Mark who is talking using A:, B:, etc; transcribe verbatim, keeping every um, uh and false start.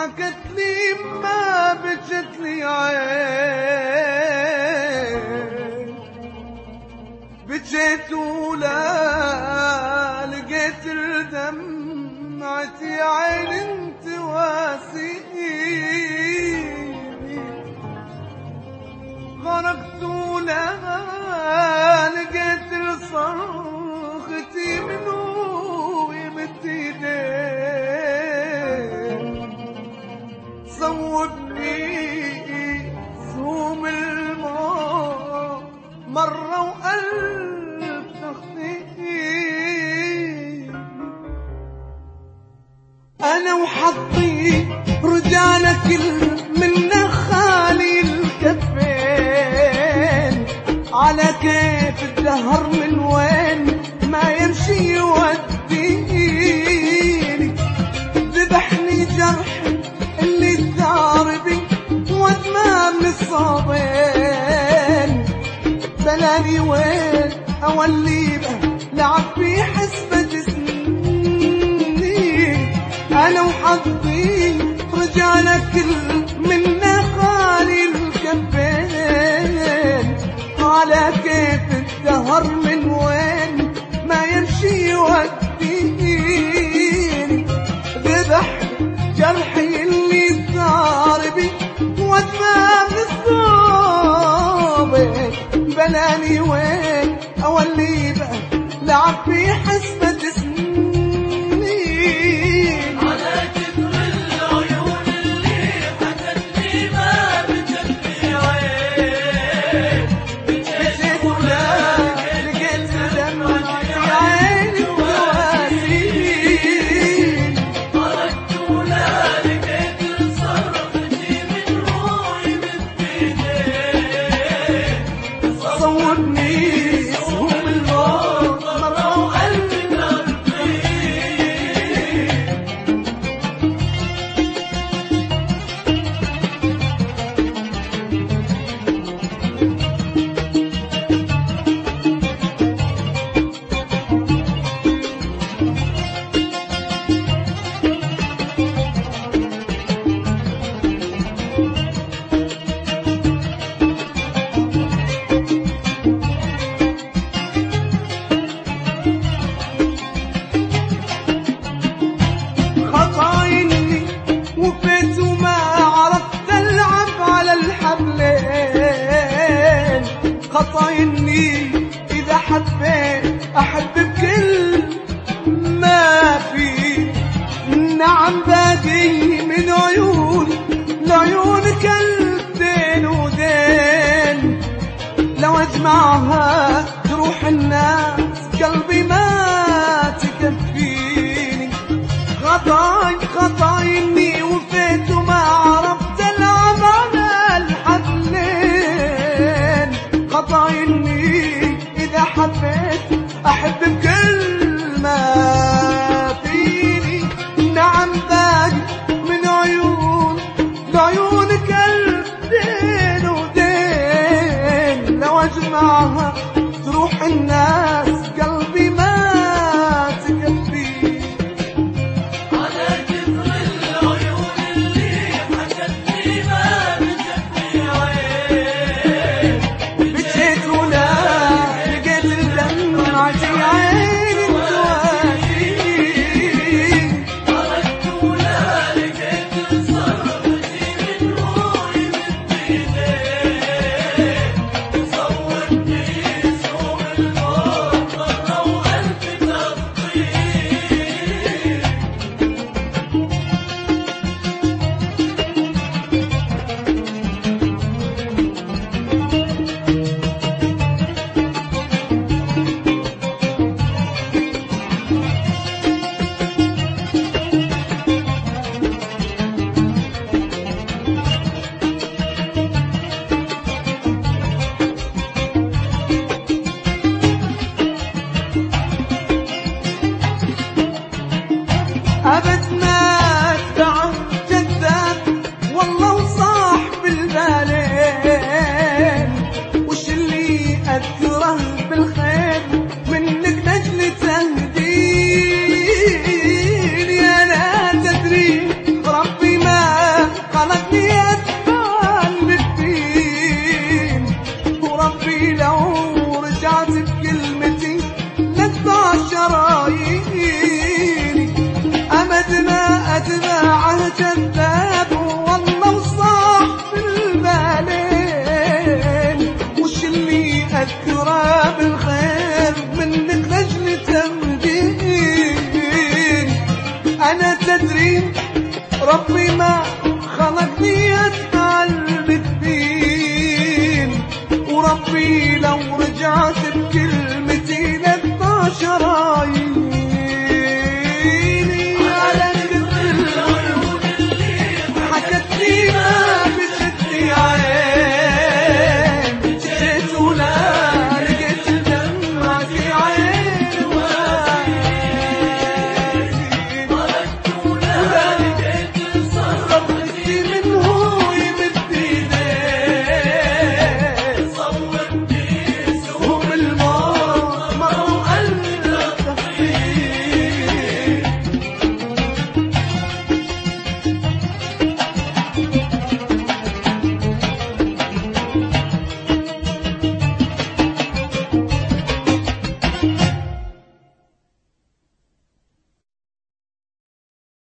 A: حكت لي ما بجت لي عين، بجيت ولا لقيت دمعتي عين انت واسيني، غرقت ولا لقيت صرختي منو يمد ايدين، صوبني سوم الماء مرة وألف تخطيني، أنا وحظي رجعنا كل منا خالي الكفين، على كيف الدهر من وين ما يمشي يوديني، ذبحني جرحي اللي ثاربي ودمام من الصابين، بلاني وين أولي به لعب في حسبة سنين، أنا وحظي رجعنا كل منا خالي الكفين، على كيف الدهر من وين ما يمشي يوديني، ذبح جرحي اللي ضاربي ودمام الصوبين، بلاني وين أولي به لعب في حسبة سنين،
B: على كتر العيون اللي حكت لي ما بجت لي عين،
A: بجيت ولا لقيت دمعتي عين واسيني،
B: غرقت ولا لقيت صرختي منو يمد ايدين،
A: صوبني سوم الموت مرة وألف خطايني وفيت وما عرفت ألعب على الحبلين، خطايني إذا حبيت أحب بكل ما في، نعم باقي من عيون لعيونك الدين ودين، لو أجمعها تروح الناس قلبي ما تكفيني، خطاي خطايني وفيت وما عرفت ألعب على الحبلين، خطايني إذا حبيت أحب بكل ما فيني، نعم باقي من عيون لعيونك الدين ودين، لو أجمعها تروح الناس أدنى أتباعه كذاب والله وصاح في البالين، وش اللي أذكره بالخير منك لجل تمدين. أنا تدري ربي ما خلقني أتفعل بالدين، وربي لو رجعت بكلمتي للطاشراي